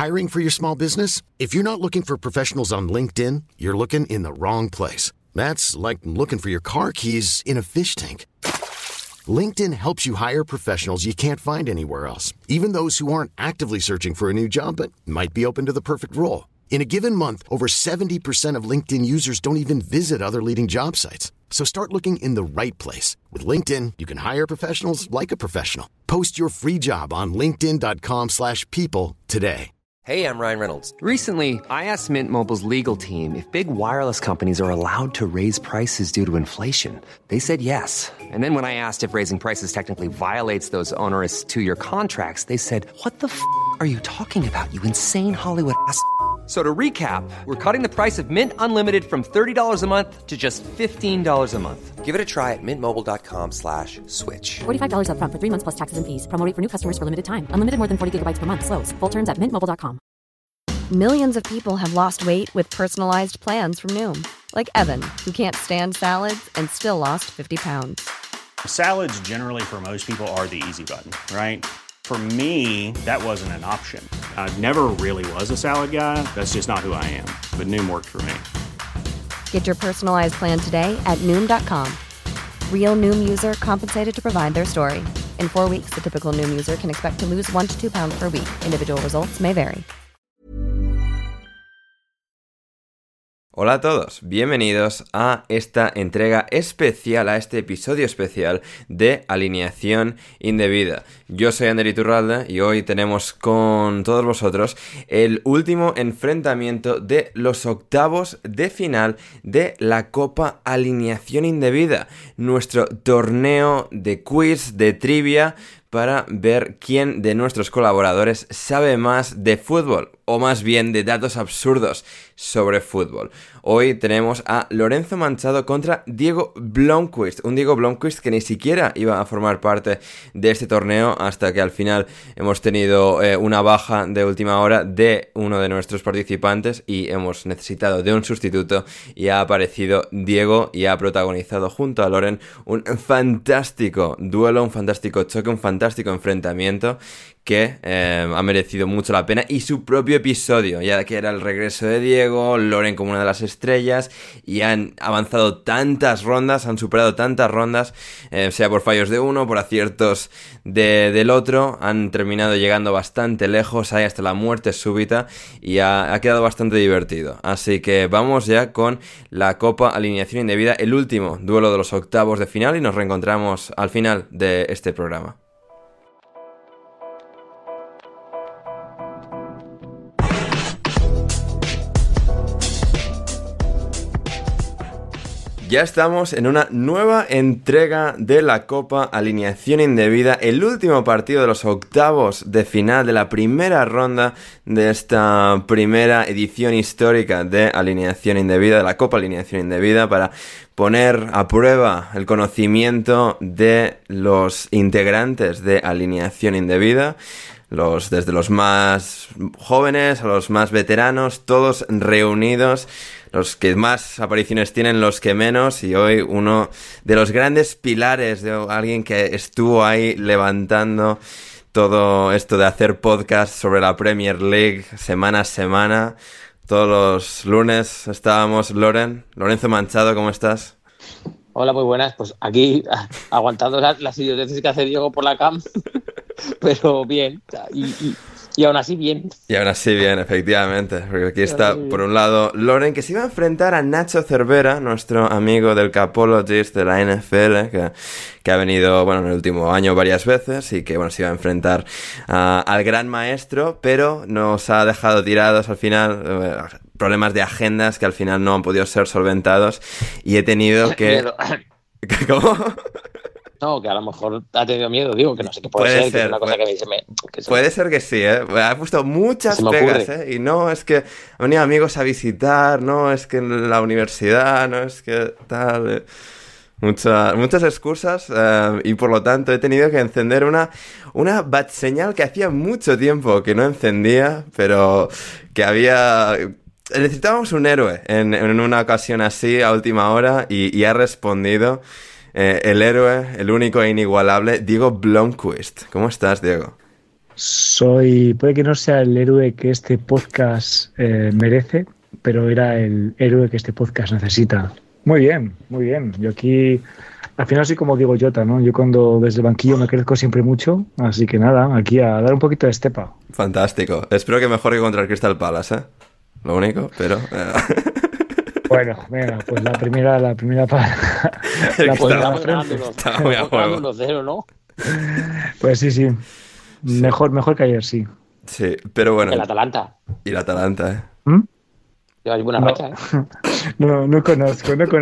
Hiring for your small business? If you're not looking for professionals on LinkedIn, you're looking in the wrong place. That's like looking for your car keys in a fish tank. LinkedIn helps you hire professionals you can't find anywhere else, even those who aren't actively searching for a new job but might be open to the perfect role. In a given month, over 70% of LinkedIn users don't even visit other leading job sites. So start looking in the right place. With LinkedIn, you can hire professionals like a professional. Post your free job on linkedin.com/people today. Hey, I'm Ryan Reynolds. Recently, I asked Mint Mobile's legal team if big wireless companies are allowed to raise prices due to inflation. They said yes. And then when I asked if raising prices technically violates those onerous two-year contracts, they said, "What the f*** are you talking about, you insane Hollywood ass?" So to recap, we're cutting the price of Mint Unlimited from $30 a month to just $15 a month. Give it a try at mintmobile.com/switch. $45 up front for 3 months plus taxes and fees. Promo rate for new customers for limited time. Unlimited more than 40 gigabytes per month. Slows full terms at mintmobile.com. Millions of people have lost weight with personalized plans from Noom. Like Evan, who can't stand salads and still lost 50 pounds. Salads generally for most people are the easy button, right? For me, that wasn't an option. I never really was a salad guy. That's just not who I am. But Noom worked for me. Get your personalized plan today at Noom.com. Real Noom user compensated to provide their story. In 4 weeks, the typical Noom user can expect to lose 1 to 2 pounds per week. Individual results may vary. Hola a todos, bienvenidos a esta entrega especial, a este episodio especial de Alineación Indebida. Yo soy Ander Iturralde y hoy tenemos con todos vosotros el último enfrentamiento de los octavos de final de la Copa Alineación Indebida, nuestro torneo de quiz, de trivia, para ver quién de nuestros colaboradores sabe más de fútbol, o más bien de datos absurdos sobre fútbol. Hoy tenemos a Lorenzo Manchado contra Diego Blomqvist, un Diego Blomqvist que ni siquiera iba a formar parte de este torneo hasta que al final hemos tenido una baja de última hora de uno de nuestros participantes y hemos necesitado de un sustituto, y ha aparecido Diego y ha protagonizado junto a Loren un fantástico duelo, un fantástico choque, un fantástico enfrentamiento que ha merecido mucho la pena, y su propio episodio, ya que era el regreso de Diego, Loren como una de las estrellas, y han avanzado tantas rondas, han superado tantas rondas, sea por fallos de uno, por aciertos del otro, han terminado llegando bastante lejos, ahí hasta la muerte súbita, y ha quedado bastante divertido. Así que vamos ya con la Copa Alineación Indebida, el último duelo de los octavos de final, y nos reencontramos al final de este programa. Ya estamos en una nueva entrega de la Copa Alineación Indebida, el último partido de los octavos de final de la primera ronda de esta primera edición histórica de Alineación Indebida, de la Copa Alineación Indebida, para poner a prueba el conocimiento de los integrantes de Alineación Indebida. Desde los más jóvenes a los más veteranos, todos reunidos, los que más apariciones tienen, los que menos, y hoy uno de los grandes pilares, de alguien que estuvo ahí levantando todo esto de hacer podcast sobre la Premier League semana a semana. Todos los lunes estábamos. Lorenzo Manchado, ¿cómo estás? Hola, muy buenas. Pues aquí aguantando las idioteces que hace Diego por la cam, pero bien, y aún así bien. Y aún así bien, efectivamente, porque aquí está, por un lado, Loren, que se iba a enfrentar a Nacho Cervera, nuestro amigo del Capologist de la NFL, que ha venido, bueno, en el último año varias veces, y que, bueno, se iba a enfrentar al gran maestro, pero nos ha dejado tirados al final, problemas de agendas que al final no han podido ser solventados, y he tenido que... ¿Cómo? No, que a lo mejor ha tenido miedo, digo, que no sé qué puede ser. Que es una cosa puede ser que sí, ¿eh? Ha puesto muchas pegas, ¿eh? Y no es que han venido amigos a visitar, no es que en la universidad, no es que tal... Muchas excusas, y por lo tanto he tenido que encender una bat señal que hacía mucho tiempo que no encendía, pero que había... Necesitábamos un héroe en una ocasión así a última hora, y ha respondido el héroe, el único e inigualable, Diego Blomqvist. ¿Cómo estás, Diego? Puede que no sea el héroe que este podcast merece, pero era el héroe que este podcast necesita. Muy bien, muy bien. Yo aquí, al final soy como Diego Jota, ¿no? Yo cuando desde el banquillo me crezco siempre mucho, así que nada, aquí a dar un poquito de estepa. Fantástico. Espero que mejor que contra el Crystal Palace, ¿eh? Lo único, pero... Bueno, venga, pues la primera para la Estaba frente. Está muy a juego. 1-0, ¿no? Pues sí. Mejor que ayer, sí. Sí, pero bueno. El Atalanta. Y el Atalanta, ¿eh? Llevas buena racha, ¿eh? No conozco. Yo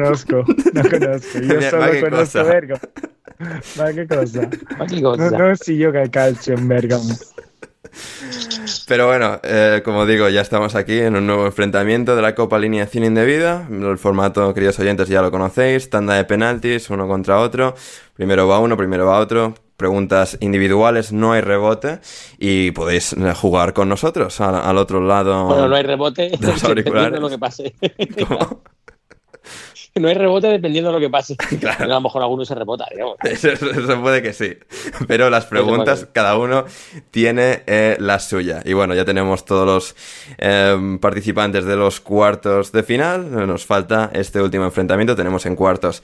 solo conozco Bergamo. Ma che cosa? No sigo che calcio en Bergamo. Pero bueno, como digo, ya estamos aquí en un nuevo enfrentamiento de la Copa Alineación Indebida. El formato, queridos oyentes, ya lo conocéis. Tanda de penaltis, uno contra otro. Primero va uno, primero va otro. Preguntas individuales, no hay rebote. Y podéis jugar con nosotros al otro lado. Bueno, no hay rebote dependiendo de lo que pase. ¿Cómo? No hay rebote dependiendo de lo que pase. Claro. A lo mejor alguno se rebota, digamos. Eso puede que sí. Pero las preguntas, cada uno tiene la suya. Y bueno, ya tenemos todos los participantes de los cuartos de final. Nos falta este último enfrentamiento. Tenemos en cuartos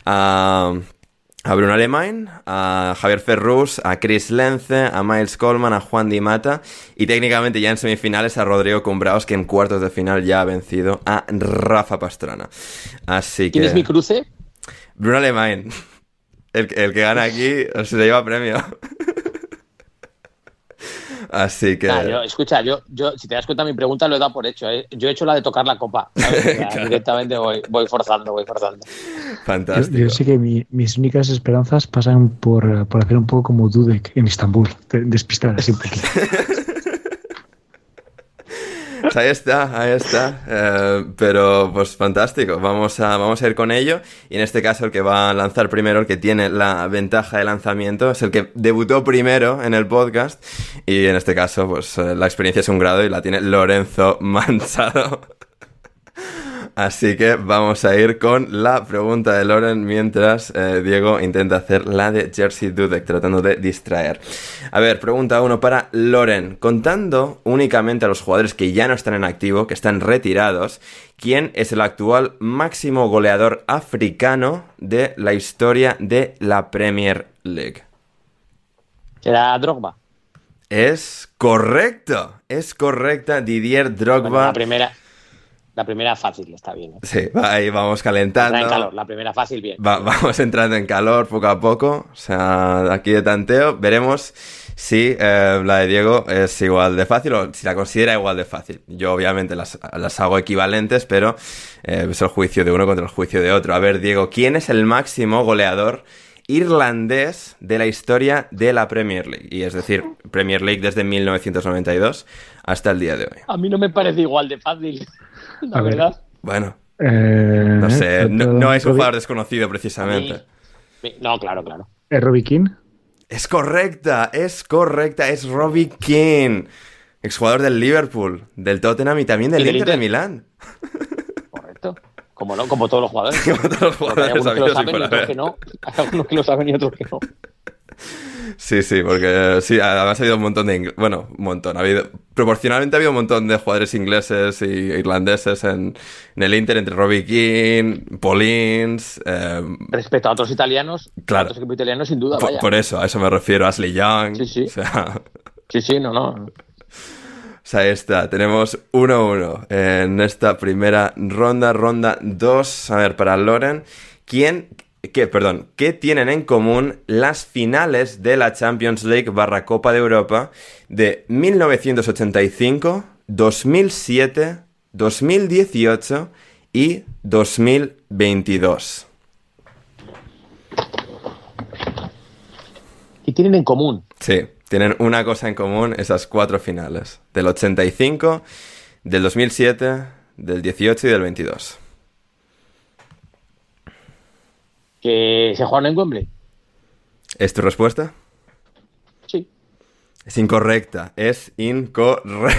a Bruno Alemany, a Javier Ferrus, a Chris Lence, a Miles Coleman, a Juan Di Mata y técnicamente ya en semifinales a Rodrigo Cumbraos, que en cuartos de final ya ha vencido a Rafa Pastrana. Así que... ¿Quién es mi cruce? Bruno Alemany. El que gana aquí se lleva premio. Así que... Escucha, yo, si te das cuenta, mi pregunta lo he dado por hecho, ¿eh? Yo he hecho la de tocar la copa, ¿sabes? Claro. Directamente voy forzando. Fantástico. Yo sé que mis únicas esperanzas pasan por hacer un poco como Dudek en Estambul, despistar así un poquito. Pues ahí está. Pero pues fantástico. Vamos a ir con ello. Y en este caso el que va a lanzar primero, el que tiene la ventaja de lanzamiento, es el que debutó primero en el podcast. Y en este caso, pues la experiencia es un grado y la tiene Lorenzo Manchado. Así que vamos a ir con la pregunta de Loren mientras Diego intenta hacer la de Jerzy Dudek, tratando de distraer. A ver, pregunta 1 para Loren. Contando únicamente a los jugadores que ya no están en activo, que están retirados, ¿quién es el actual máximo goleador africano de la historia de la Premier League? ¿Será Drogba? Es correcta, Didier Drogba. Bueno, la primera fácil, está bien, ¿eh? Sí, ahí vamos calentando. Entra en calor, la primera fácil, bien. Vamos entrando en calor poco a poco. O sea, aquí de tanteo. Veremos si la de Diego es igual de fácil o si la considera igual de fácil. Yo obviamente las hago equivalentes, pero es el juicio de uno contra el juicio de otro. A ver, Diego, ¿quién es el máximo goleador irlandés de la historia de la Premier League? Y es decir, Premier League desde 1992 hasta el día de hoy. A mí no me parece igual de fácil. La verdad. Bueno, no sé, no es un jugador desconocido precisamente. No, claro. ¿Es Robbie Keane? Es correcta, es Robbie Keane, exjugador del Liverpool, del Tottenham y también del Inter de Milán. Correcto. Como todos los jugadores. Como todos los jugadores. Hay algunos que lo saben y otros que no. Hay algunos que lo saben y otros que no. Sí, porque sí, además ha habido un montón de... Bueno, un montón. Proporcionalmente ha habido un montón de jugadores ingleses e irlandeses en el Inter, entre Robbie Keane, Paulins... Respecto a otros italianos, claro. A otros equipos italianos, sin duda, vaya. Por eso, a eso me refiero. Ashley Young... Sí. O sea... Sí, no. O sea, ahí está. Tenemos 1-1 en esta primera ronda 2. A ver, para Loren, ¿Qué tienen en común las finales de la Champions League / Copa de Europa de 1985, 2007, 2018 y 2022? ¿Qué tienen en común? Sí, tienen una cosa en común esas 4 finales. Del 85, del 2007, del 18 y del 22. ¿Que se jugaron en Wembley? ¿Es tu respuesta? Sí. Es incorrecta. Diego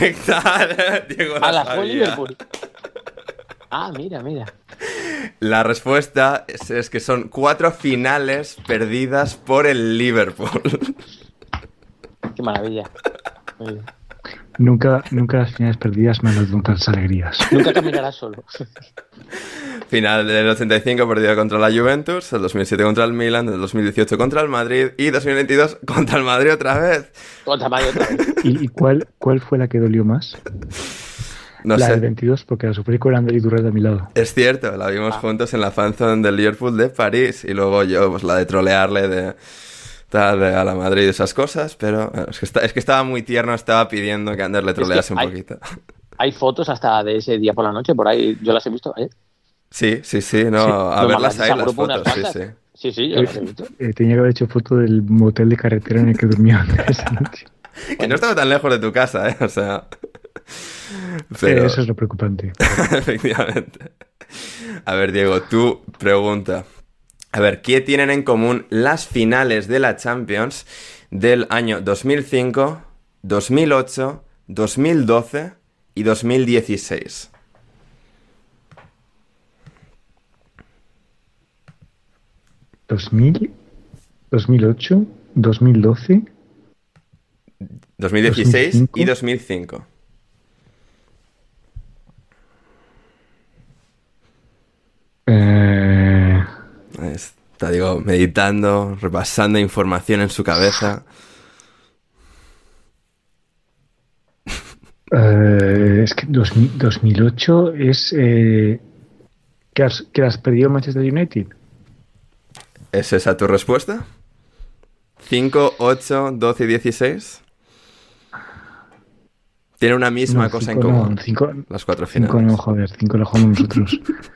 la jugó Liverpool. Mira. La respuesta es que son 4 finales perdidas por el Liverpool. Qué maravilla. Nunca las finales perdidas me han dado alegrías. Nunca caminarás solo. Final del 85 perdido contra la Juventus, el 2007 contra el Milan, el 2018 contra el Madrid y 2022 contra el Madrid otra vez. Contra el Madrid otra vez. ¿Y cuál fue la que dolió más? No la sé. del 22, porque la sufrí con Ander Iturralde a mi lado. Es cierto, la vimos juntos en la fanzone del Liverpool de París y luego yo, pues la de trolearle de a la Madrid y esas cosas, pero es que estaba muy tierno, estaba pidiendo que Ander le trolease un poquito. Hay fotos hasta de ese día por la noche, por ahí, yo las he visto, ¿eh? Sí, a verlas ahí las fotos, Sí, yo las he visto. Tenía que haber hecho foto del motel de carretera en el que dormía esa noche. Que no estaba tan lejos de tu casa, ¿eh? O sea... Pero... Eso es lo preocupante. Efectivamente. A ver, Diego, tu pregunta. A ver, ¿qué tienen en común las finales de la Champions del año 2005, 2008, 2012 y 2016? ¿2008, 2012... 2016 2005. Y 2005. Está, digo, meditando, repasando información en su cabeza. Es que 2008 es... ¿que las perdió Manchester United? ¿Es esa tu respuesta? ¿5, 8, 12 y 16? Tiene una misma cosa en común. Las 4 finales. 5 no, joder, 5 lo jugamos nosotros.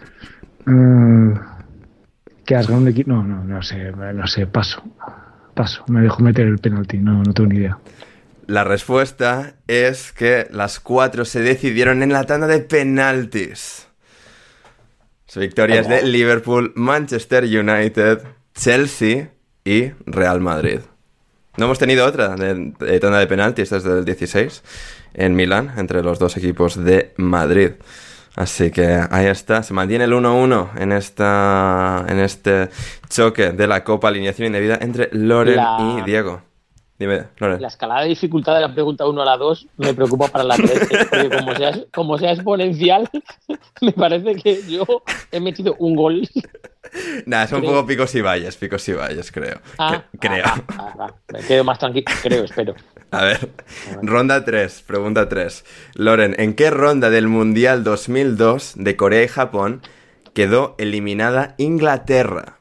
¿Qué has ganado un equipo? No sé, paso. Me dejo meter el penalti, no tengo ni idea. La respuesta es que las 4 se decidieron en la tanda de penaltis. Las victorias de Liverpool, Manchester United, Chelsea y Real Madrid. No hemos tenido otra de tanda de penaltis desde el 16 en Milán, entre los dos equipos de Madrid. Así que ahí está, se mantiene el 1-1 en este choque de la Copa Alineación Indebida entre Loren y Diego. Dime, Loren. La escalada de dificultad de la pregunta 1 a la 2 me preocupa para la 3, porque como sea exponencial, me parece que yo he metido un gol. Nada, son un poco picos y valles, creo. Creo. Me quedo más tranquilo, espero. A ver, ronda 3, pregunta 3. Loren, ¿en qué ronda del Mundial 2002 de Corea y Japón quedó eliminada Inglaterra?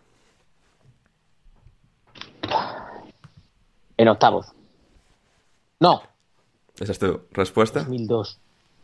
En octavos. No. ¿Esa es tu respuesta? 2002.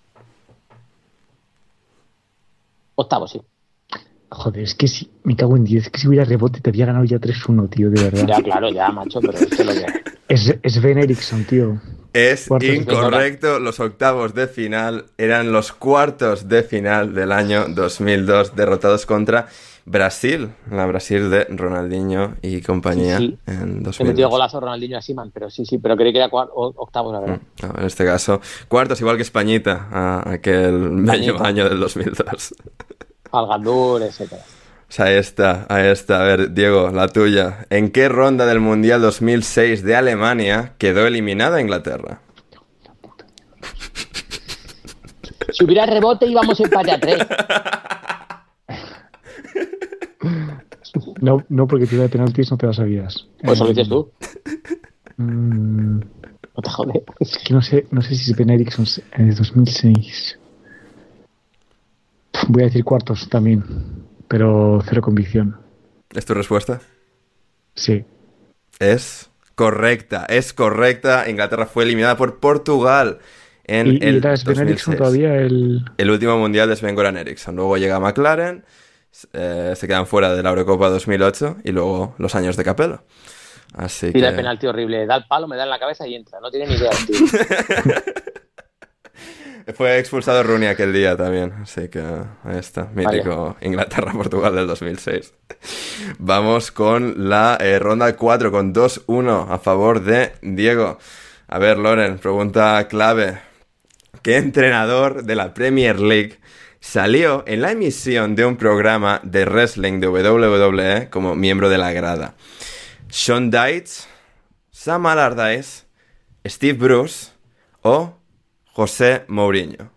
Octavos, sí. Joder, es que si me cago en 10, es que si hubiera rebote te había ganado ya 3-1, tío, de verdad. Ya, claro, macho, pero esto lo que... Es Sven Eriksson, tío. Es incorrecto, los octavos de final eran los cuartos de final del año 2002, derrotados contra Brasil, la Brasil de Ronaldinho y compañía en 2002. He metido golazo Ronaldinho a Seaman, pero pero creí que era octavos, la verdad. No, en este caso, cuartos, igual que Españita, aquel medio año del 2002. Al Gandur, etcétera. O sea, ahí está. A ver, Diego, la tuya. ¿En qué ronda del Mundial 2006 de Alemania quedó eliminada Inglaterra? Si hubiera rebote íbamos empate a 3. No, porque tú de penaltis no te la sabías. Pues eso lo dices tú. No te jodes. Es que no sé si Sven Eriksson es 2006. Voy a decir cuartos también, pero cero convicción. ¿Es tu respuesta? Sí. Es correcta. Inglaterra fue eliminada por Portugal en el 2006. Todavía el último mundial de Sven-Göran Eriksson. Luego llega McLaren, se quedan fuera de la Eurocopa 2008 y luego los años de Capello. Así Tira que... el penalti horrible, da el palo, me da en la cabeza y entra. No tiene ni idea, tío. Fue expulsado Rooney aquel día también, así que ahí está, mítico Inglaterra-Portugal del 2006. Vamos con la ronda 4 con 2-1 a favor de Diego. A ver, Loren, pregunta clave. ¿Qué entrenador de la Premier League salió en la emisión de un programa de wrestling de WWE como miembro de la grada? ¿Sean Dyche, Sam Allardyce, Steve Bruce o José Mourinho?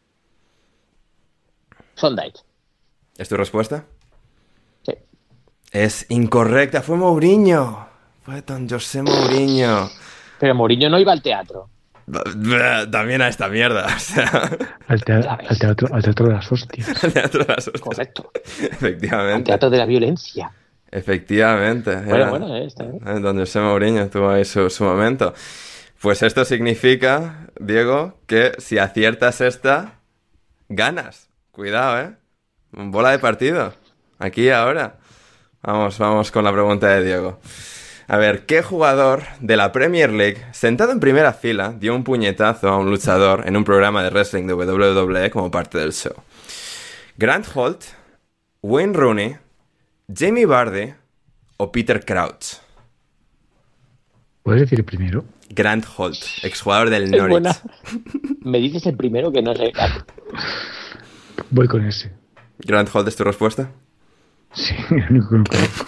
Sondage. ¿Es tu respuesta? Sí. Es incorrecta, fue Mourinho. Fue don José Mourinho. Pero Mourinho no iba al teatro. También a esta mierda. O sea... Al teatro de las hostias. Al teatro de las hostias. Correcto. Efectivamente. Al teatro de la violencia. Efectivamente. Bueno, está bien. Don José Mourinho tuvo ahí su momento. Pues esto significa, Diego, que si aciertas esta, ganas. Cuidado, bola de partido. Aquí y ahora. Vamos con la pregunta de Diego. A ver, ¿qué jugador de la Premier League, sentado en primera fila, dio un puñetazo a un luchador en un programa de wrestling de WWE como parte del show? ¿Grant Holt, Wayne Rooney, Jamie Vardy o Peter Crouch? ¿Puedes decir el primero? Grant Holt, exjugador del Norwich. Buena. Me dices el primero que no sé. Voy con ese. ¿Grant Holt es tu respuesta? Sí, el único que no conozco.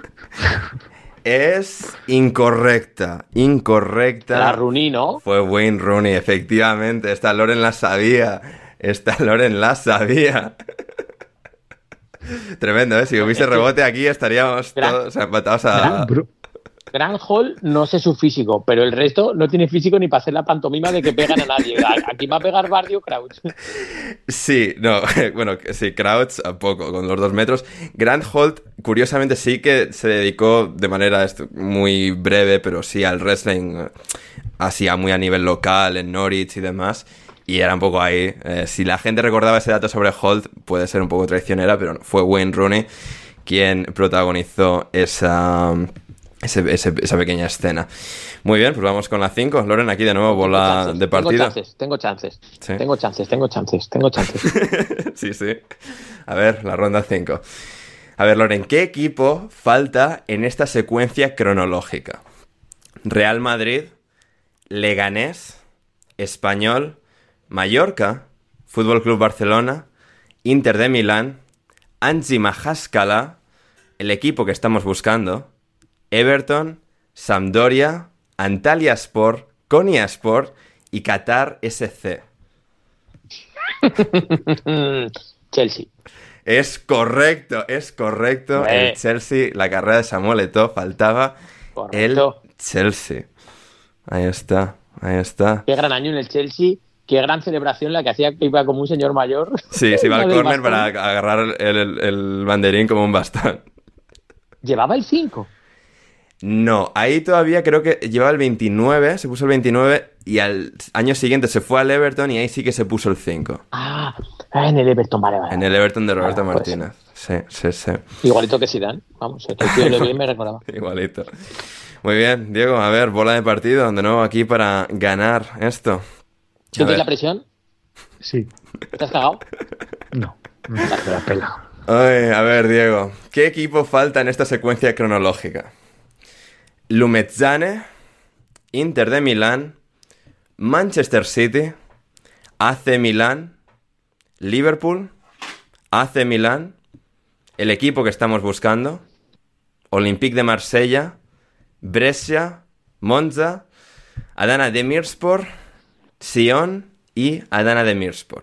Es incorrecta. Era Rooney, ¿no? Fue Wayne Rooney, efectivamente. Esta Loren la sabía. Tremendo, ¿eh? Si hubiese rebote aquí estaríamos todos empatados a... Grant Hall no sé su físico, pero el resto no tiene físico ni para hacer la pantomima de que pegan a nadie. Aquí va a pegar Vardy o Crouch. Sí, no, bueno, sí, Crouch a poco, con los 2 metros. Grant Holt, curiosamente, sí que se dedicó de manera muy breve, pero sí al wrestling, así muy a nivel local, en Norwich y demás. Y era un poco ahí. Si la gente recordaba ese dato sobre Holt, puede ser un poco traicionera, pero fue Wayne Rooney quien protagonizó esa pequeña escena. Muy bien, pues vamos con la 5. Loren, aquí de nuevo, bola de partido. Tengo chances. ¿Sí? Tengo chances. Sí. A ver, la ronda 5. A ver, Loren, ¿qué equipo falta en esta secuencia cronológica? Real Madrid, Leganés, Español, Mallorca, Fútbol Club Barcelona, Inter de Milán, Anji Mahaskala, el equipo que estamos buscando, Everton, Sampdoria, Antalyaspor, Konyaspor y Qatar SC. Chelsea. Es correcto. El Chelsea, la carrera de Samuel Eto'o, faltaba. Correcto. El Chelsea. Ahí está. Qué gran año en el Chelsea. Qué gran celebración la que hacía, que iba como un señor mayor. Sí, se iba al córner para agarrar el banderín como un bastón. ¿Llevaba el 5? No, ahí todavía creo que llevaba el 29, se puso el 29 y al año siguiente se fue al Everton y ahí sí que se puso el 5. Ah, en el Everton, vale. En el Everton de Roberto Martínez. Sí. Igualito que Zidane, vamos, el tío de bien me recordaba. Igualito. Muy bien, Diego, a ver, bola de partido, de nuevo aquí para ganar esto. ¿Sientes la presión? Sí. ¿Te has cagado? No, me la pela. Ay, a ver, Diego, ¿qué equipo falta en esta secuencia cronológica? Lumezzane, Inter de Milán, Manchester City, AC Milán, Liverpool, AC Milán, el equipo que estamos buscando, Olympique de Marsella, Brescia, Monza, Adana Demirspor, Sion y Adana Demirspor.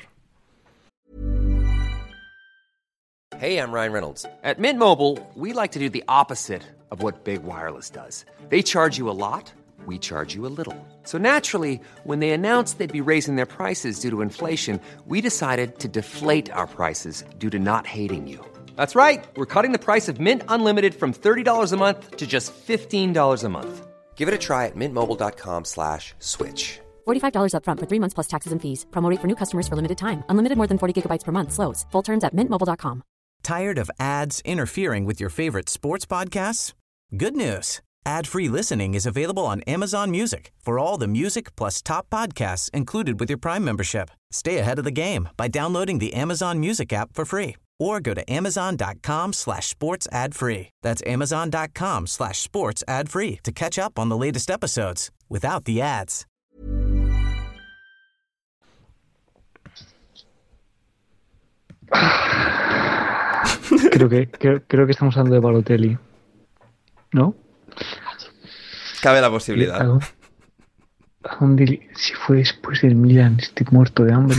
Hey, I'm Ryan Reynolds. At Mint Mobile, we like to do the opposite of what Big Wireless does. They charge you a lot, we charge you a little. So naturally, when they announced they'd be raising their prices due to inflation, we decided to deflate our prices due to not hating you. That's right. We're cutting the price of Mint Unlimited from $30 a month to just $15 a month. Give it a try at mintmobile.com/switch. $45 up front for 3 months plus taxes and fees. Promo rate for new customers for limited time. Unlimited more than 40 gigabytes per month. Slows full terms at mintmobile.com. Tired of ads interfering with your favorite sports podcasts? Good news. Ad-free listening is available on Amazon Music for all the music plus top podcasts included with your Prime membership. Stay ahead of the game by downloading the Amazon Music app for free or go to amazon.com/sports ad free. That's amazon.com/sports ad free to catch up on the latest episodes without the ads. Creo que estamos hablando de Balotelli, ¿no? Cabe la posibilidad. ¿A dónde? Si fue después del Milan, estoy muerto de hambre.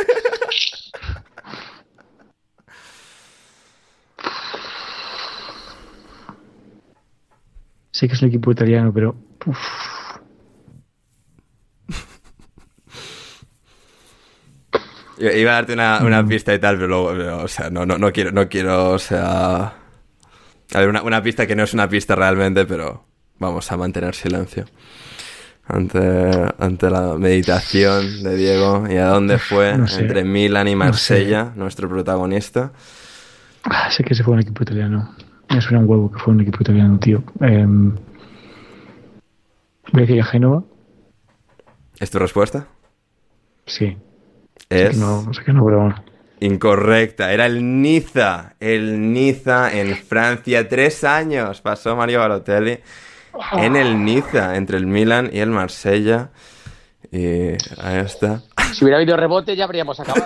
Sé que es un equipo italiano, pero... Iba a darte una pista y tal, pero luego, o sea, no quiero, o sea... A ver, una pista que no es una pista realmente, pero vamos a mantener silencio ante la meditación de Diego. ¿Y a dónde fue? No sé. Entre Milan y Marsella, nuestro protagonista. Sé que se fue un equipo italiano. Me suena un huevo que fue un equipo italiano, tío. Voy a decir a Génova. ¿Es tu respuesta? Sí. Es... Sé que no, pero bueno. Incorrecta, era el Niza en Francia. 3 años pasó Mario Balotelli en el Niza, entre el Milan y el Marsella. Y ahí está. Si hubiera habido rebote ya habríamos acabado.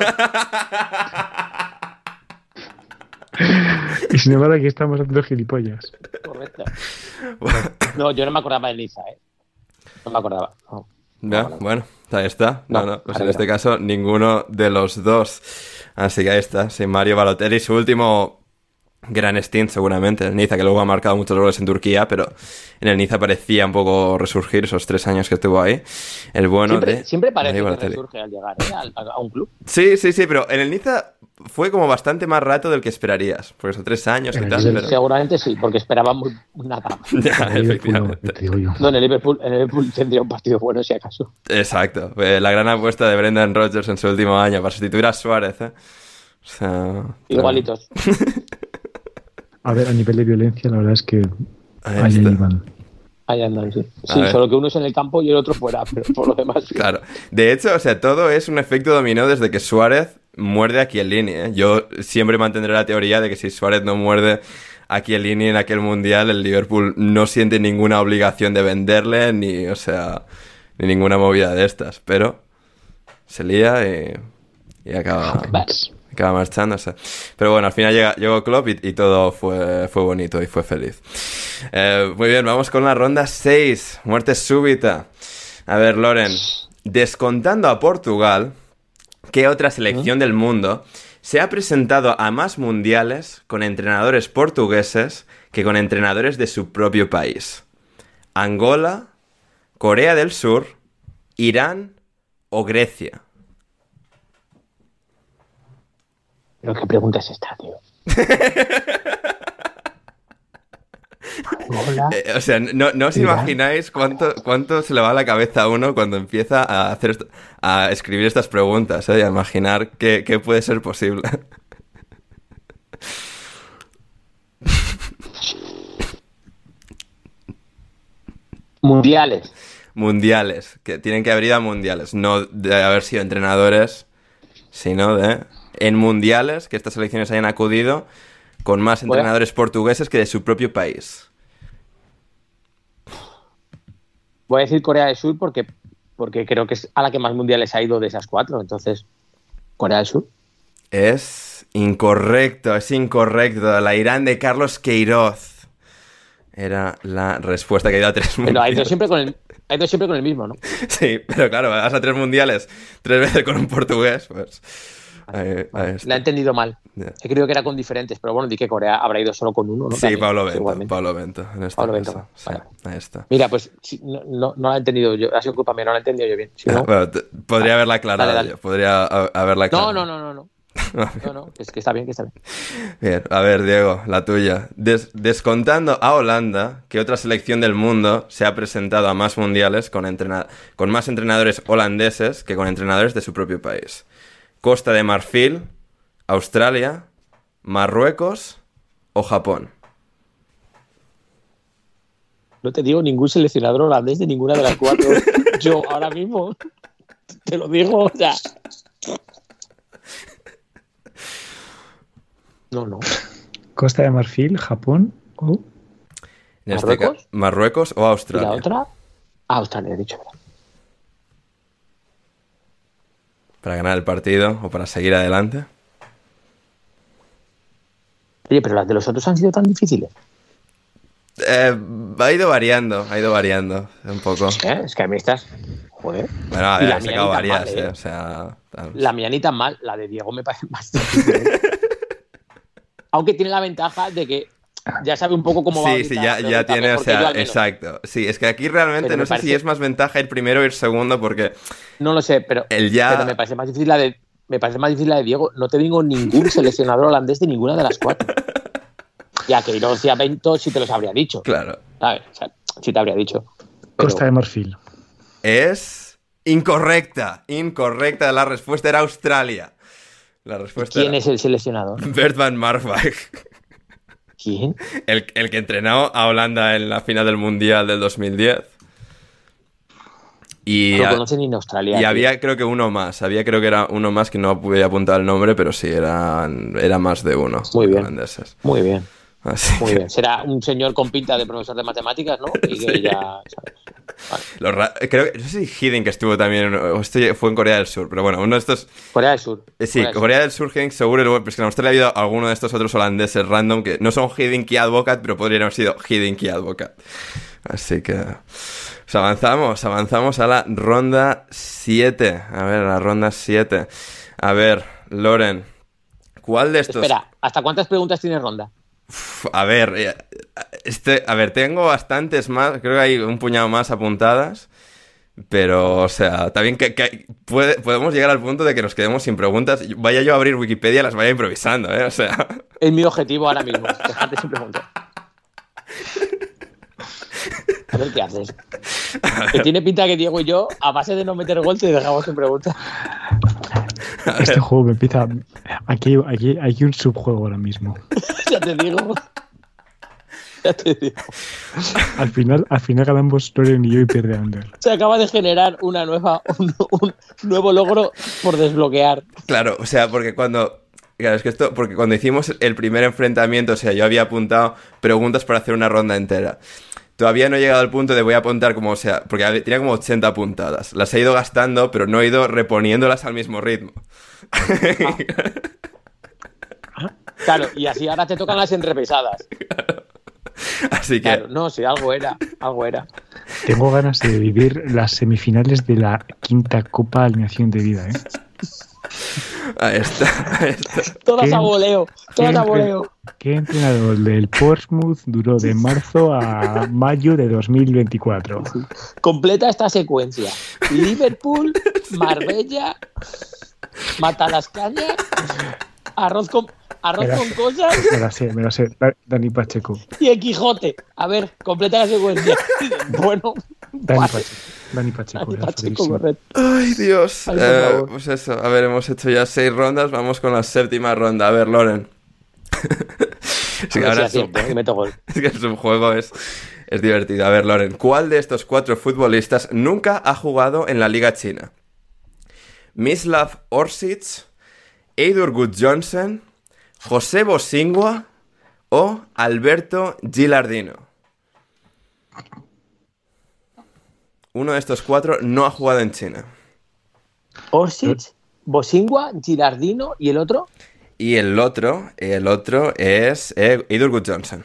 Y sin embargo aquí estamos haciendo gilipollas. Correcto. No, yo no me acordaba del Niza, No me acordaba. No. Ya, bueno, ahí está. No. Pues en este caso, ninguno de los dos. Así que ahí está. Sí, Mario Balotelli, su último gran stint seguramente. El Niza, que luego ha marcado muchos goles en Turquía, pero en el Niza parecía un poco resurgir esos 3 años que estuvo ahí. El bueno siempre parece Mario que resurge al llegar a un club. Sí, pero en el Niza fue como bastante más rato del que esperarías. Porque son 3 años y tal. Pero... Seguramente sí, porque esperábamos nada. Ya, efectivamente. No, en el Liverpool tendría un partido bueno si acaso. Exacto. La gran apuesta de Brendan Rodgers en su último año para sustituir a Suárez, O sea, igualitos. A ver, a nivel de violencia, la verdad es que allá iban. Ahí andan, sí. Sí, solo que uno es en el campo y el otro fuera, pero por lo demás... Sí. Claro. De hecho, o sea, todo es un efecto dominó desde que Suárez muerde a Chiellini, Yo siempre mantendré la teoría de que si Suárez no muerde a Chiellini en aquel mundial, el Liverpool no siente ninguna obligación de venderle, ni ninguna movida de estas. Pero se lía y acaba marchándose. Pero bueno, al final llegó Klopp y todo fue bonito y fue feliz. Muy bien, vamos con la ronda 6. Muerte súbita. A ver, Loren, descontando a Portugal, ¿qué otra selección del mundo se ha presentado a más mundiales con entrenadores portugueses que con entrenadores de su propio país? ¿Angola, Corea del Sur, Irán o Grecia? ¿Pero qué pregunta es esta, tío? O sea, no os imagináis cuánto se le va a la cabeza a uno cuando empieza a escribir estas preguntas, y a imaginar qué puede ser posible. Mundiales, que tienen que haber ido a mundiales, no de haber sido entrenadores, sino en mundiales, que estas selecciones hayan acudido con más entrenadores portugueses que de su propio país. Voy a decir Corea del Sur porque creo que es a la que más mundiales ha ido de esas 4, entonces Corea del Sur. Es incorrecto. La Irán de Carlos Queiroz era la respuesta que ha ido a 3 mundiales. Pero ha ido siempre con el mismo, ¿no? Sí, pero claro, vas a 3 mundiales 3 veces con un portugués, pues... Ahí la he entendido mal. Yeah. He creído que era con diferentes, pero bueno, di que Corea habrá ido solo con uno, ¿no? Sí, también, Pablo Bento. Pablo Bento. Sí, vale. Ahí está. Mira, pues no la he entendido yo. Ha sido culpa mía, no la he entendido yo bien. Si no... Bueno, podría haberla aclarado dale. yo. Podría haberla aclarado. No. No, es que está bien, Bien, a ver, Diego, la tuya. Descontando a Holanda, ¿qué otra selección del mundo se ha presentado a más mundiales con más entrenadores holandeses que con entrenadores de su propio país? Costa de Marfil, Australia, Marruecos o Japón. No te digo ningún seleccionador holandés de ninguna de las 4. Yo ahora mismo te lo digo, o sea... No. Costa de Marfil, Japón o... ¿Marruecos o Australia? ¿Y la otra? Australia, he dicho. ¿Para ganar el partido o para seguir adelante? Oye, pero las de los otros han sido tan difíciles. Ha ido variando un poco. Es que a mí estas... Joder. Bueno, a ver, la he mía sacado ni tan varias, mal, o sea... La mía ni tan mal, la de Diego me parece más difícil. Aunque tiene la ventaja de que ya sabe un poco cómo va a Sí, ya tiene, o sea, exacto. Sí, es que aquí realmente no sé si es más ventaja ir primero o ir segundo, porque... No lo sé, pero me parece más difícil la de Diego. No te digo ningún seleccionador holandés de ninguna de las cuatro. Ya que Queiroz y a Bento sí te los habría dicho. Claro. ¿Sabes? O sea, sí te habría dicho. Pero... Costa de Marfil. Es incorrecta. Incorrecta. La respuesta era Australia. La respuesta ¿Quién es el seleccionador? Bert van Marwijk. ¿Quién? El que entrenó a Holanda en la final del Mundial del 2010. Y no conocen ni en Australia. Y había creo que uno más. Creo que era uno más que no pude apuntar el nombre, pero sí, era más de uno. Muy bien. Holandeses. Muy bien. Muy bien. Será un señor con pinta de profesor de matemáticas, ¿no? Y que sí. Ya, ¿sabes? Vale. Creo que no sé si Hiddink estuvo también, fue en Corea del Sur, pero bueno, uno de estos... Corea del Sur. Sí, Corea del Sur, Hiddink seguro, pero es que en Australia ha habido alguno de estos otros holandeses random que no son Hiddink y Advocat, pero podrían haber sido Hiddink y Advocat. Así que... Pues avanzamos a la ronda 7. A ver, la ronda 7. A ver, Loren, ¿cuál de estos...? Espera, ¿hasta cuántas preguntas tiene ronda? A ver, tengo bastantes más, creo que hay un puñado más apuntadas, pero, o sea, también que podemos llegar al punto de que nos quedemos sin preguntas. Vaya yo a abrir Wikipedia y las vaya improvisando, o sea... Es mi objetivo ahora mismo, dejarte sin preguntas. A ver qué haces. Que tiene pinta que Diego y yo, a base de no meter gol, te dejamos sin preguntas. Este juego me empieza... Aquí hay un subjuego ahora mismo. Ya te digo. Al final ganamos Loren y yo y pierde Ander. Se acaba de generar un nuevo logro por desbloquear. Claro, o sea, porque cuando hicimos el primer enfrentamiento, o sea, yo había apuntado preguntas para hacer una ronda entera. Todavía no he llegado al punto de voy a apuntar como, o sea, porque tenía como 80 apuntadas. Las he ido gastando, pero no he ido reponiéndolas al mismo ritmo. Claro, y así ahora te tocan las enrevesadas. Claro. Así que... Claro, no, sí, algo era. Tengo ganas de vivir las semifinales de la quinta Copa Alineación de Vida, ¿eh? Ahí está. Todas a voleo. ¿Qué entrenador del Portsmouth duró de marzo a mayo de 2024? Completa esta secuencia. Liverpool, Marbella, Matalascaña, arroz con cosas. Me lo sé. Dani Pacheco. Y el Quijote. A ver, completa la secuencia. Bueno. Dani Pacheco, correcto. Ay, Dios. Pues eso, a ver, hemos hecho ya 6 rondas, vamos con la 7ª ronda. A ver, Loren. Es que ahora meto gol. Es que el subjuego es divertido. A ver, Loren, ¿cuál de estos 4 futbolistas nunca ha jugado en la Liga China? Mislav Orsic, Eidur Gudjohnsen, José Bosingua o Alberto Gilardino. Uno de estos 4 no ha jugado en China. Orsic, Bosingua, Gilardino y el otro. Y el otro es Eidur Gudjohnsen.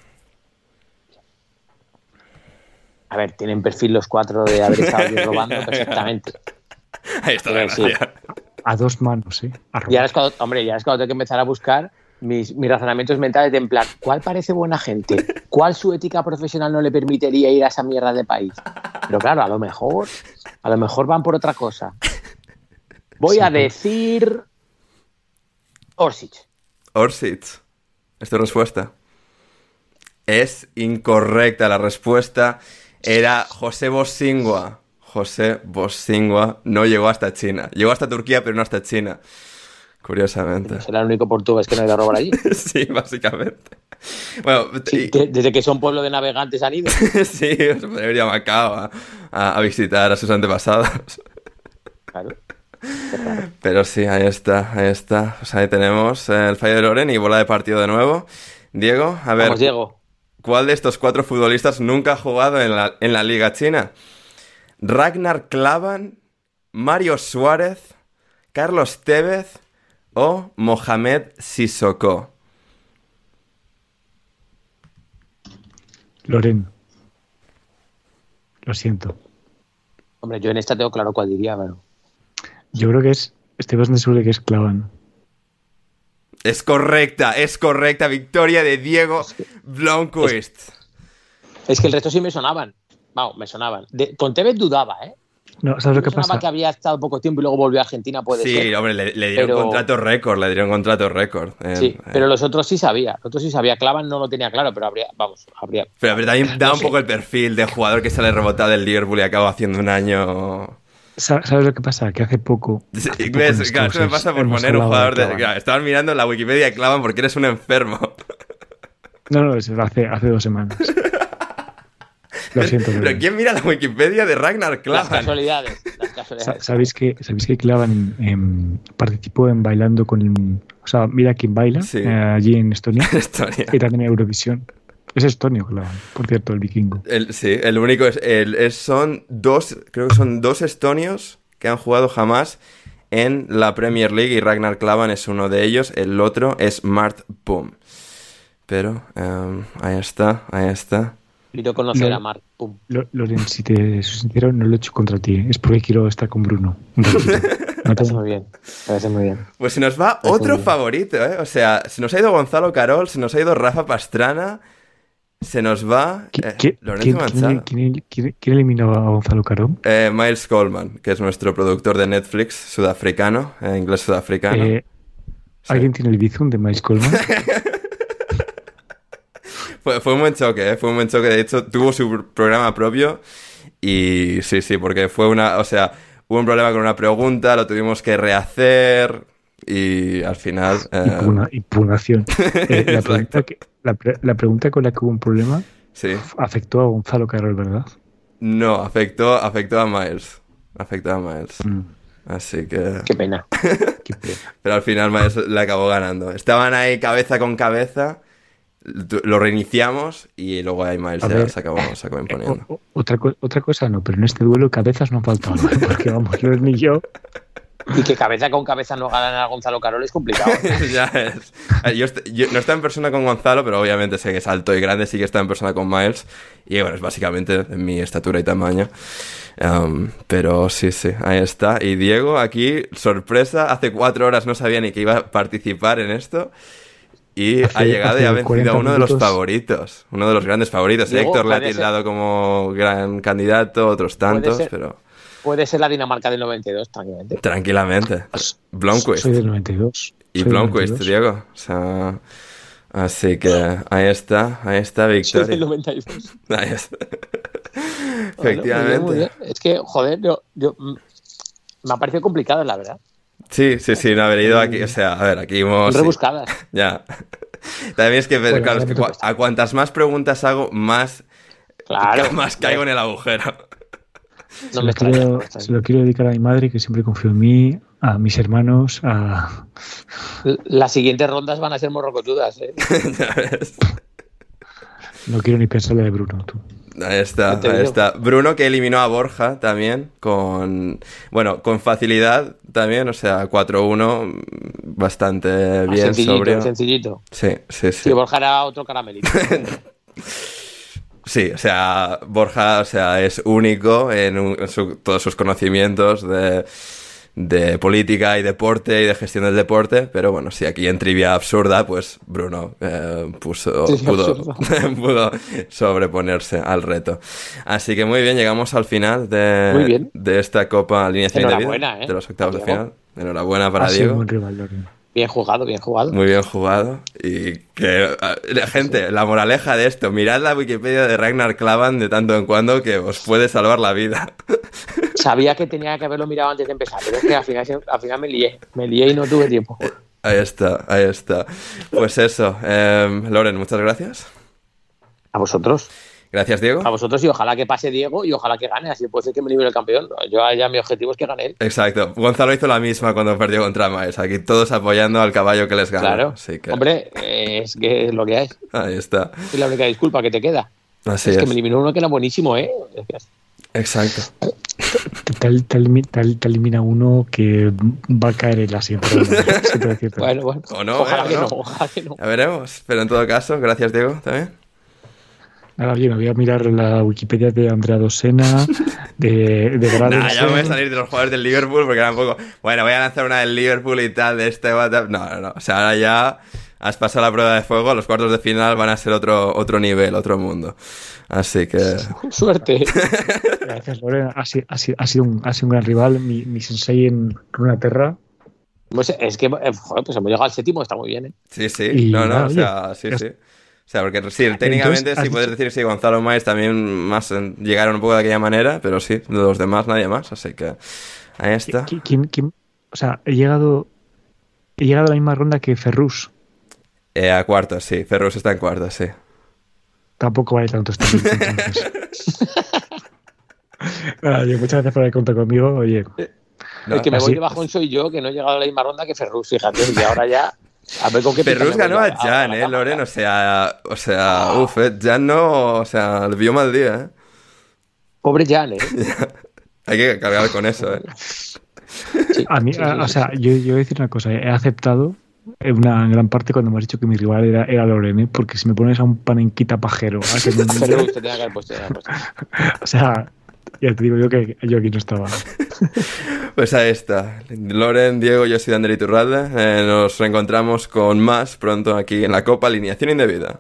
A ver, tienen perfil los 4 de haber estado aquí robando perfectamente. Ahí está la gracia. A 2 manos, ¿eh? Y ahora es cuando tengo que empezar a buscar mis razonamientos mentales de en plan, ¿cuál parece buena gente? ¿Cuál su ética profesional no le permitiría ir a esa mierda de país? Pero claro, a lo mejor van por otra cosa. Voy a decir Orsic. ¿Es tu respuesta? Es incorrecta. La respuesta era José Bosingua. José Bosingua no llegó hasta China. Llegó hasta Turquía, pero no hasta China. Curiosamente. ¿Será el único portugués que no ha ido a robar allí? Sí, básicamente. Bueno, sí, desde que son pueblo de navegantes han ido. Sí, se podría ir a Macao a visitar a sus antepasados. Claro. Pero sí, ahí está. Pues ahí tenemos el fallo de Loren y bola de partido de nuevo. Diego, a ver. Vamos, Diego. ¿Cuál de estos 4 futbolistas nunca ha jugado en la Liga China? Ragnar Klavan, Mario Suárez, Carlos Tevez o Mohamed Sissoko. Loren. Lo siento. Hombre, yo en esta tengo claro cuál diría, pero... Yo creo que estoy bastante seguro de que es Clavan. Es correcta. Victoria de Diego Blomqvist. Es que el resto sí me sonaban. Vamos, me sonaban. Con Tevez dudaba, ¿eh? No, ¿sabes lo que pasa? Que había estado poco tiempo y luego volvió a Argentina, puede ser. Sí, hombre, le dieron contrato récord. Sí, pero los otros sí sabía. Clavan no lo tenía claro, pero habría... Pero también da un poco el perfil de jugador que sale rebotado del Liverpool y acaba haciendo un año... ¿Sabes lo que pasa? Que hace poco... Claro, eso me pasa por poner un jugador de... Claro, estaban mirando la Wikipedia de Clavan porque eres un enfermo. No, es hace 2 semanas. Lo siento. ¿Pero quién mira la Wikipedia de Ragnar Klavan? Las casualidades. ¿Sabéis que Klavan participó en Bailando con... O sea, Mira quién baila, sí. Allí en Estonia. Y también en Eurovisión. Es estonio, Klavan, por cierto, el vikingo. Sí, el único son dos estonios que han jugado jamás en la Premier League y Ragnar Klavan es uno de ellos. El otro es Mart Pum. Pero ahí está. Y no conocer a Mart Pum. Loren, si te soy sincero, no lo he hecho contra ti. Es porque quiero estar con Bruno. Me parece muy bien. Pues se nos va otro favorito, ¿eh? O sea, se nos ha ido Gonzalo Carol, se nos ha ido Rafa Pastrana, se nos va Lorenzo Manzano. ¿Quién eliminó a Gonzalo Carol? Miles Coleman, que es nuestro productor de Netflix sudafricano, inglés sudafricano. Sí. ¿Alguien tiene el Bizum de Miles Coleman? Fue un buen choque, ¿eh? Fue un buen choque. De hecho, tuvo su programa propio y sí, porque fue hubo un problema con una pregunta, lo tuvimos que rehacer y al final... Impugnación. La pregunta con la que hubo un problema afectó a Gonzalo Carol, ¿verdad? No, afectó a Miles. Así que... Qué pena. Pero al final Miles le acabó ganando. Estaban ahí cabeza con cabeza... Lo reiniciamos y luego ahí Miles se acabó imponiendo. Otra cosa no, pero en este duelo cabezas no faltan, porque vamos, no es ni yo. Y que cabeza con cabeza no ganan a Gonzalo Carol es complicado. Ya es. Yo no estaba en persona con Gonzalo, pero obviamente sé que es alto y grande, sí que está en persona con Miles. Y bueno, es básicamente en mi estatura y tamaño. Pero sí, ahí está. Y Diego, aquí, sorpresa, hace 4 horas no sabía ni que iba a participar en esto. Y ha llegado y ha vencido a uno de los favoritos, uno de los grandes favoritos. Diego, Héctor le ha tildado como gran candidato, otros tantos, pero... Puede ser la Dinamarca del 92, tranquilamente. Blomqvist. Soy del 92. Y Blomqvist, Diego. O sea, así que ahí está Victoria. Soy del 92. Ahí está. Efectivamente. Muy bien. Es que, joder, yo me ha parecido complicado, la verdad. Sí, no haber ido aquí, o sea, a ver, aquí hemos... Rebuscadas. Ya. También es que, claro, es que a cuantas más preguntas hago, más caigo en el agujero. Se lo quiero dedicar a mi madre, que siempre confío en mí, a mis hermanos, a... Las siguientes rondas van a ser morrocotudas, ¿eh? Ya ves. No quiero ni pensar la de Bruno, tú. Ahí está. Bruno, que eliminó a Borja también con facilidad también, o sea, 4-1, bastante bien, sobrio. Sencillito. Sí. Y Borja era otro caramelito. Sí, o sea, Borja, es único en todos sus conocimientos de política y deporte y de gestión del deporte, pero bueno, si aquí en trivia absurda, pues Bruno pudo sobreponerse al reto. Así que muy bien, llegamos al final de esta Copa Alineación Indebida, de los octavos de final. Enhorabuena para Diego. Bien jugado. Muy bien jugado. Y que, gente, la moraleja de esto, mirad la Wikipedia de Ragnar Klavan de tanto en cuando, que os puede salvar la vida. Sabía que tenía que haberlo mirado antes de empezar, pero es que al final me lié y no tuve tiempo. Ahí está. Pues eso, Loren, muchas gracias. A vosotros. Gracias, Diego. A vosotros, y ojalá que pase Diego y ojalá que gane, así puede ser que me libre el campeón. Yo ya mi objetivo es que gane él. Exacto. Gonzalo hizo la misma cuando perdió contra Miles. Aquí todos apoyando al caballo que les gana. Claro. Que... Hombre, es que es lo que hay. Ahí está. Es la única disculpa que te queda. Así es que me eliminó uno que era buenísimo, ¿eh? Exacto. Te elimina uno que va a caer en la siguiente ronda. Bueno. O no, ojalá que no. Ya veremos. Pero en todo caso, gracias, Diego, también. Ahora bien, voy a mirar la Wikipedia de Andrea Dosena, de Gradensen. Nah, ya me voy a salir de los jugadores del Liverpool porque era un poco... Bueno, voy a lanzar una del Liverpool y tal, de este... No. O sea, ahora ya has pasado la prueba de fuego, los cuartos de final van a ser otro nivel, otro mundo. Así que... Suerte. Gracias, Loren. Ha sido un gran rival. Mi sensei en Runeterra. Pues es que pues hemos llegado al séptimo, está muy bien, ¿eh? Sí. Y No, nada, o sea, sí. O sea, porque sí, técnicamente sí puedes decir sí, Gonzalo Máez también más llegaron un poco de aquella manera, pero sí, los demás nadie más, así que ahí está. ¿Quién? O sea, he llegado a la misma ronda que Ferrus. A cuartos, sí, Ferrus está en cuartos, sí. Tampoco vale tanto este vídeo, entonces. Oye, muchas gracias por haber contado conmigo, oye. El que me voy de bajón soy yo, que no he llegado a la misma ronda que Ferrus, fíjate, y ahora ya... A ver con qué Ferrus ganó a Jan, Loren, o sea, Jan no, o sea, le vio mal día, Pobre Jan, Hay que cargar con eso, Sí, a mí, o sea, yo voy a decir una cosa, he aceptado en una gran parte cuando me has dicho que mi rival era Loren, porque si me pones a un panenquita pajero... Ferrus te tenía que haber puesto. O sea, ya te digo yo que yo aquí no estaba. Pues ahí está. Loren, Diego, yo soy Ander Iturralde. Nos reencontramos con más pronto aquí en la Copa Alineación Indebida.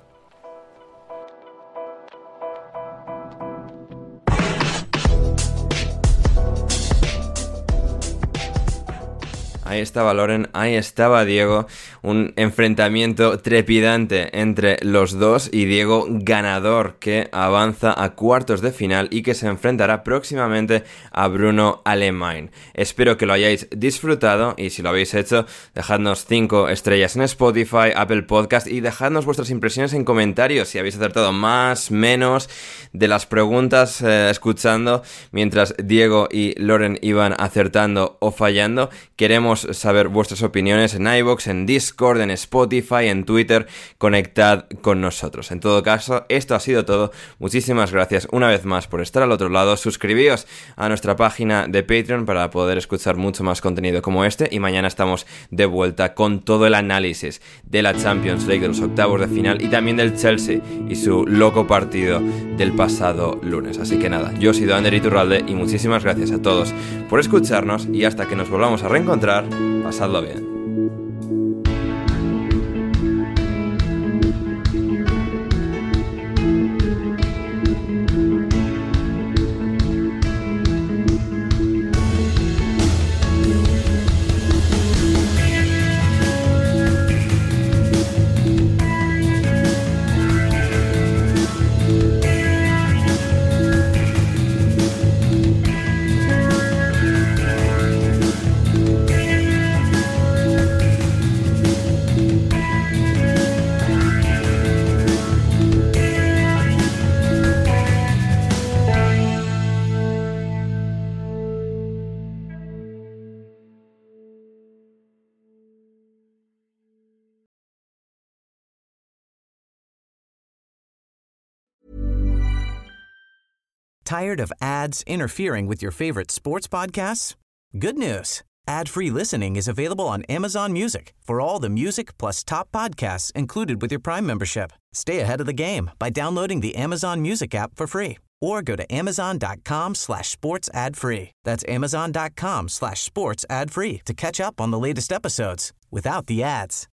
Ahí estaba Loren, ahí estaba Diego, un enfrentamiento trepidante entre los dos y Diego ganador que avanza a cuartos de final y que se enfrentará próximamente a Bruno Alemany. Espero que lo hayáis disfrutado y si lo habéis hecho, dejadnos 5 estrellas en Spotify, Apple Podcast y dejadnos vuestras impresiones en comentarios si habéis acertado más, menos de las preguntas escuchando mientras Diego y Loren iban acertando o fallando. Queremos saber vuestras opiniones en iVoox, en Discord, en Spotify, en Twitter. Conectad con nosotros. En todo caso, esto ha sido todo. Muchísimas gracias una vez más por estar al otro lado. Suscribíos a nuestra página de Patreon para poder escuchar mucho más contenido como este. Y mañana estamos de vuelta con todo el análisis de la Champions League, de los octavos de final y también del Chelsea y su loco partido del pasado lunes. Así que nada, yo soy Ander Iturralde y muchísimas gracias a todos por escucharnos y hasta que nos volvamos a reencontrar, pasadlo bien. Tired of ads interfering with your favorite sports podcasts? Good news. Ad-free listening is available on Amazon Music for all the music plus top podcasts included with your Prime membership. Stay ahead of the game by downloading the Amazon Music app for free or go to amazon.com/sports ad free. That's amazon.com/sports ad free to catch up on the latest episodes without the ads.